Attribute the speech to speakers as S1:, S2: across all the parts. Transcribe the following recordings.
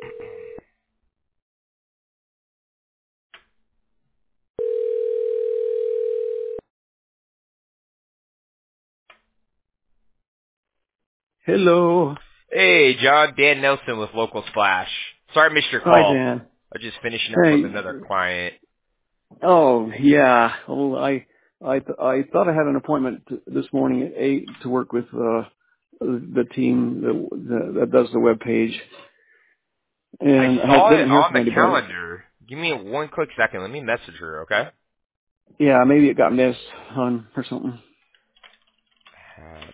S1: Hello.
S2: Hey, John. Dan Nelson with Local Splash. Sorry I missed your
S1: Hi,
S2: call.
S1: Dan.
S2: I was just finishing up with
S1: Hey.
S2: another client.
S1: Oh, yeah. Well, I thought I had an appointment this morning at 8 to work with the team that does the web page,
S2: I
S1: and I
S2: saw it
S1: didn't hear
S2: on
S1: from
S2: the
S1: anybody.
S2: calendar. Give me one quick second. Let me message her, okay?
S1: Yeah, maybe it got missed or something.
S2: Had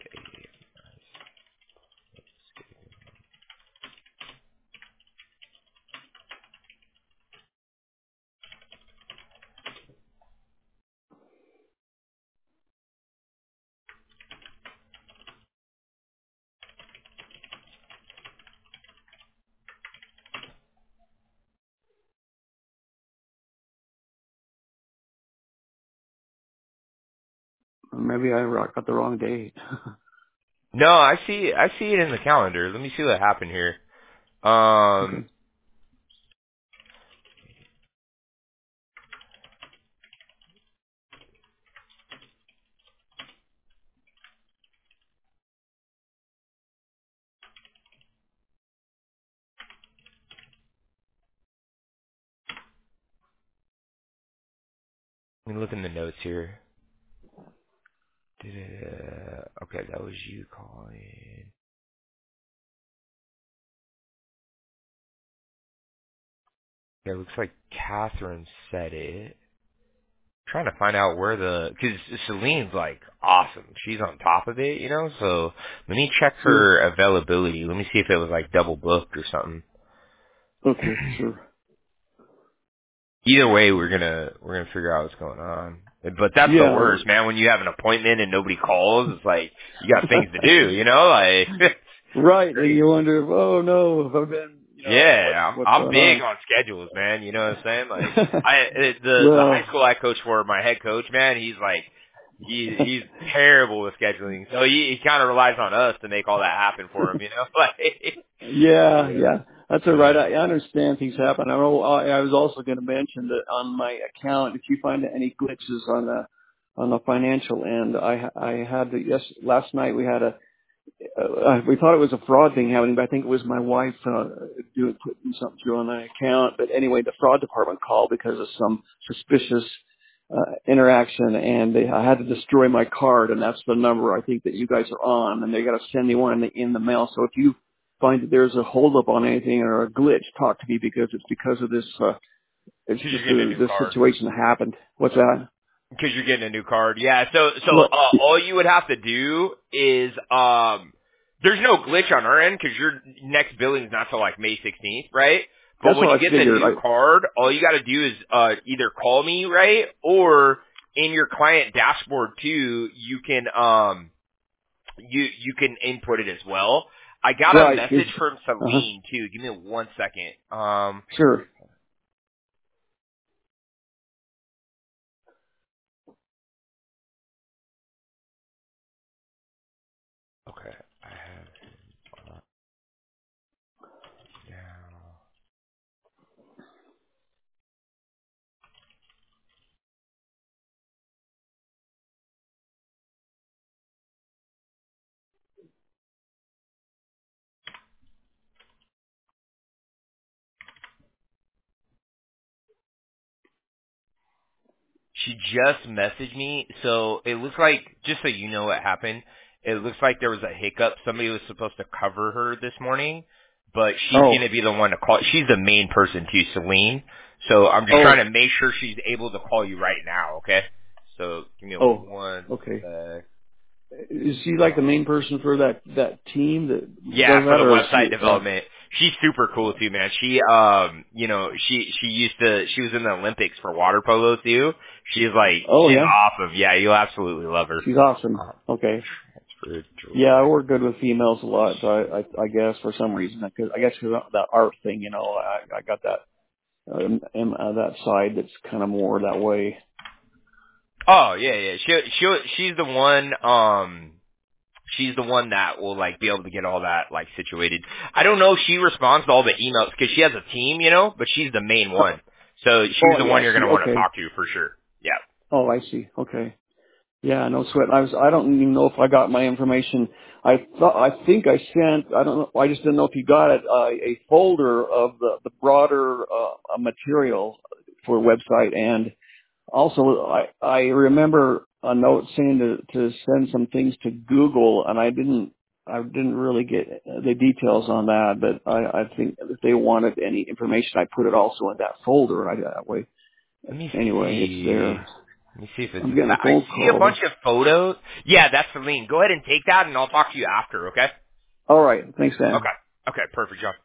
S1: Or maybe I got the wrong date.
S2: No, I see it in the calendar. Let me see what happened here.
S1: Okay.
S2: Let me look in the notes here. Okay, that was you calling. Yeah, it looks like Catherine said it. Trying to find out because Celine's like awesome. She's on top of it, so let me check
S1: Sure.
S2: her availability. Let me see if it was like double booked or something.
S1: Okay, sure.
S2: Either way, we're gonna figure out what's going on. But that's the
S1: Yeah.
S2: worst, man, when you have an appointment and nobody calls. It's like you got things to do, like
S1: Right. And
S2: great.
S1: you wonder, oh no, have I been,
S2: Yeah,
S1: what's
S2: I'm
S1: going
S2: big
S1: on?
S2: on schedules, man. You know what I'm saying? Like the high
S1: Well,
S2: school I coach for, my head coach, man, he's like he's terrible with scheduling. So he kind of relies on us to make all that happen for him, Like
S1: yeah,
S2: yeah.
S1: yeah, that's all right.
S2: Yeah.
S1: I understand things happen. I was also going to mention that on my account, if you find any glitches on the financial end, I had last night we had we thought it was a fraud thing happening, but I think it was my wife putting something through on my account. But anyway, the fraud department called because of some suspicious interaction, and I had to destroy my card, and that's the number I think that you guys are on, and they got to send me one in the mail. So if you find that there's a holdup on anything or a glitch, talk to me because it's because of this. It's
S2: Because
S1: just
S2: you're getting a new
S1: this
S2: card.
S1: situation that happened. What's that?
S2: Because you're getting a new card. Yeah. So
S1: Look,
S2: all you would have to do is there's no glitch on our end because your next billing is not till like May 16th, right? But
S1: that's
S2: when
S1: what
S2: you
S1: I
S2: get the
S1: figured.
S2: new card, all you got to do is either call me, right, or in your client dashboard too, you can you can input it as well. I got a
S1: Right.
S2: message from
S1: Uh-huh.
S2: Celine too. Give me 1 second.
S1: Sure.
S2: Okay, I have now. She just messaged me, so it looks like, just so you know what happened, it looks like there was a hiccup. Somebody was supposed to cover her this morning, but she's
S1: Oh.
S2: going to be the one to call. She's the main person too, Celine. So I'm just
S1: Oh.
S2: trying to make sure she's able to call you right now, okay? So give me
S1: Oh.
S2: one
S1: Okay.
S2: sec.
S1: Is she like the main person for that team that
S2: Yeah,
S1: does
S2: for
S1: that,
S2: the
S1: or is
S2: website
S1: she?
S2: development. She's super cool too, man. She she was in the Olympics for water polo too.
S1: Oh
S2: She's
S1: yeah,
S2: awesome. Yeah, you'll absolutely love her.
S1: she's awesome.
S2: Uh,
S1: Okay.
S2: Transfer
S1: Yeah, I
S2: Georgia.
S1: work good with females a lot, so I guess for some reason, because I guess 'cause of that art thing, I got that that side that's kind of more that way.
S2: Oh yeah, yeah. She's the one. She's the one that will like be able to get all that like situated. I don't know if she responds to all the emails because she has a team, you know, but she's the main one. So she's the one you're going to want to talk to for sure. Yeah.
S1: Oh, I see. Okay. Yeah, no sweat. I don't even know if I got my information. I think I sent, I don't know, I just didn't know if you got it, a folder of the broader, material for a website. And also I remember a note saying to send some things to Google, and I didn't really get the details on that, but I think if they wanted any information, I put it also in that folder. That way.
S2: Let me
S1: Anyway, it's
S2: see.
S1: there.
S2: Let me see if it's.
S1: I'm getting a
S2: I
S1: phone
S2: see a
S1: call.
S2: bunch of photos. Yeah, that's Celine. Go ahead and take that, and I'll talk to you after. Okay.
S1: All right. Thanks, Dan.
S2: Okay. Okay. Perfect, John.